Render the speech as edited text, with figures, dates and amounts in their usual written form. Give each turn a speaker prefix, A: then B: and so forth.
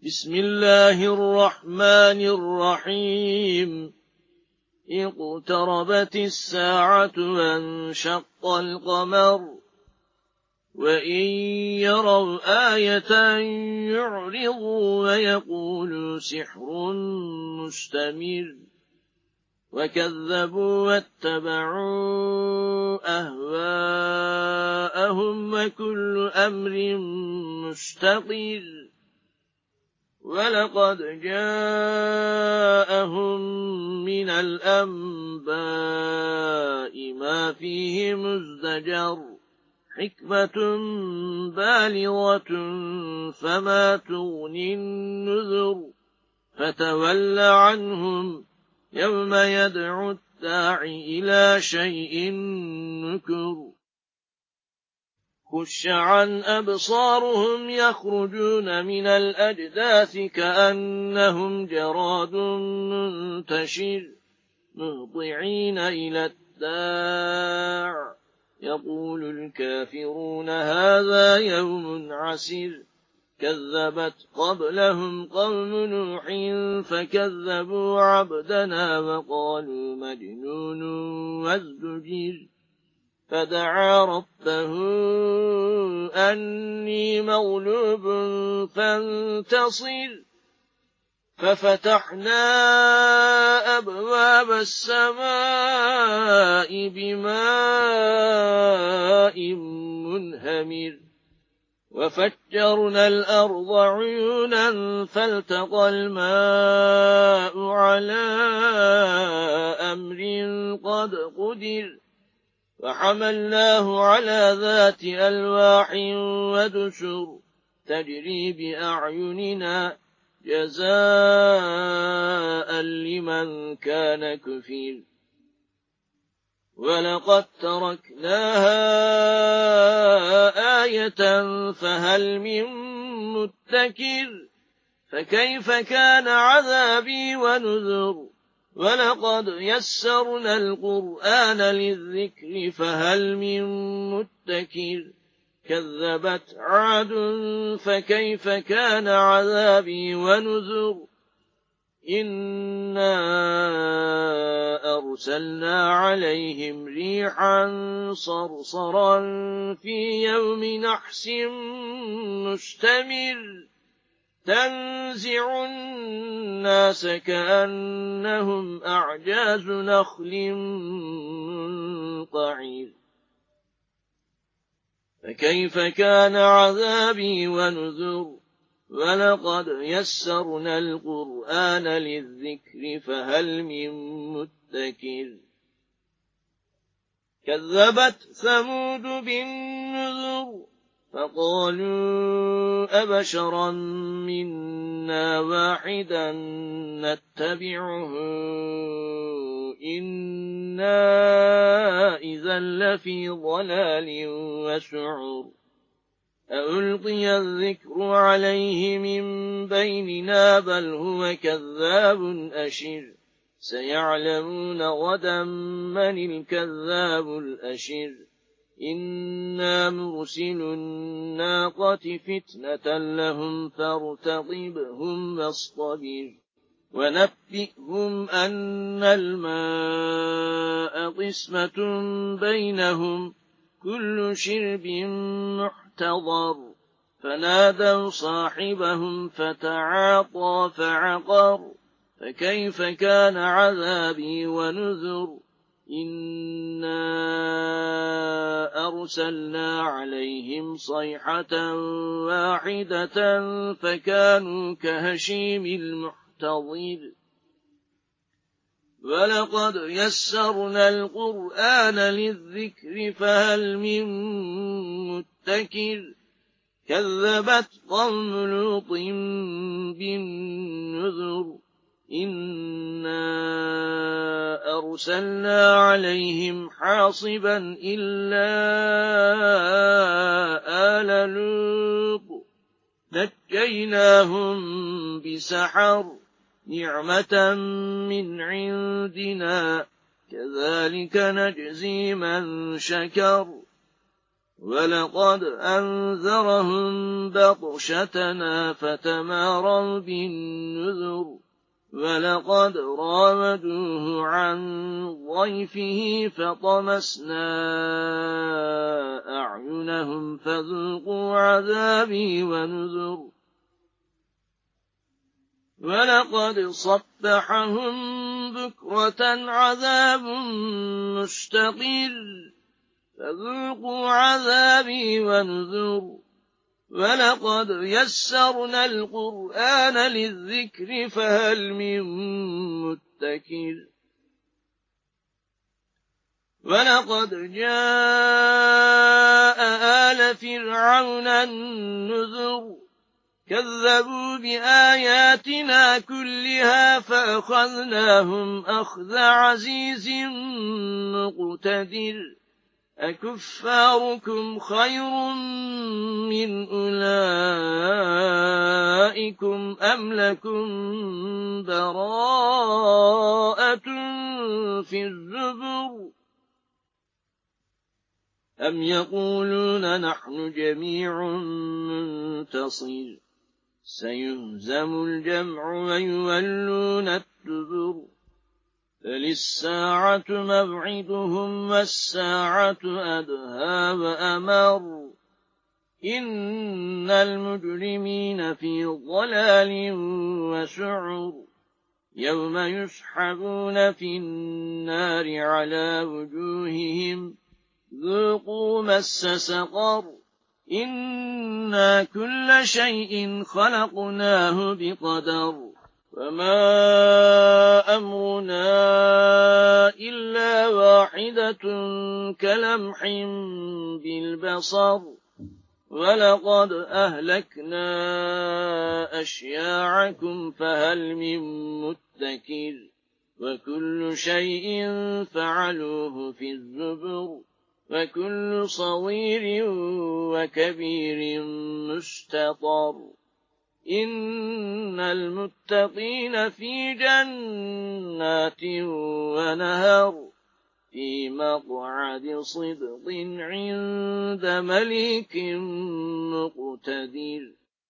A: بسم الله الرحمن الرحيم اقتربت الساعة وانشق القمر وإن يروا آية يعرضوا ويقولوا سحر مستمر وكذبوا واتبعوا أهواءهم وكل أمر مستقر ولقد جاءهم من الأنباء ما فيه مزدجر حكمة بالغة فما تغني النذر فتول عنهم يوم يدعو الداعي إلى شيء نكر خش عن أبصارهم يخرجون من الأجداث كأنهم جراد منتشر مهطعين إلى الداع يقول الكافرون هذا يوم عسير كذبت قبلهم قوم نوح فكذبوا عبدنا وقالوا مجنون وازدجر فدعا ربه أني مغلوب فانتصر ففتحنا أبواب السماء بماء منهمر وفجرنا الأرض عيونا فالتقى الماء على أمر قد قدر وحملناه على ذات ألواح ودسر تجري بأعيننا جزاء لمن كان كفر ولقد تركناها آية فهل من متكر فكيف كان عذابي ونذر ولقد يسرنا القرآن للذكر فهل من متكر كذبت عاد فكيف كان عذابي ونذر إنا أرسلنا عليهم ريحا صرصرا في يوم نحس مستمر تنزع الناس كأنهم أعجاز نخل منقعر فكيف كان عذابي ونذر ولقد يسرنا القرآن للذكر فهل من متكر كذبت ثمود بالنذر فقالوا أبشرا منا واحدا نتبعه إنا إذا لفي ضلال وسعر ألقي الذكر عليه من بيننا بل هو كذاب أشر سيعلمون غدا من الكذاب الأشر إنا مرسل الناقة فتنة لهم فارتقبهم واصطبر ونبئهم أن الماء قسمة بينهم كل شرب محتضر فنادوا صاحبهم فتعاطى فعقر فكيف كان عذابي ونذر إنا أرسلنا عليهم صيحة واحدة فكانوا كهشيم المحتضر ولقد يسرنا القرآن للذكر فهل من متكر كذبت قوم لوط بالنذر إنا أرسلنا عليهم حاصبا إلا آل لوط نجيناهم بسحر نعمة من عندنا كذلك نجزي من شكر ولقد أنذرهم بطشتنا فتماروا بالنذر ولقد راودوه عن ضيفه فطمسنا أعينهم فذوقوا عذابي ونذر ولقد صبحهم بكرة عذاب مستقر فذوقوا عذابي ونذر ولقد يسرنا القرآن للذكر فهل من مدكر ولقد جاء آل فرعون النذر كذبوا بآياتنا كلها فأخذناهم أخذ عزيز مقتدر أكفاركم خير من أولئكم أم لكم براءة في الزبر أم يقولون نحن جميع منتصر سيهزم الجمع ويولون الدبر فللساعة موعدهم والساعة أدهى وأمر إن المجرمين في ضلال وسعر يوم يسحبون في النار على وجوههم ذوقوا مس سقر إنا كل شيء خلقناه بقدر وما أمرنا إلا واحدة كلمح بالبصر ولقد أهلكنا أشياعكم فهل من مدكر وكل شيء فعلوه في الزبر وكل صغير وكبير مستطر إن المتقين في جنات ونهر في مقعد صدق عند مليك مقتدر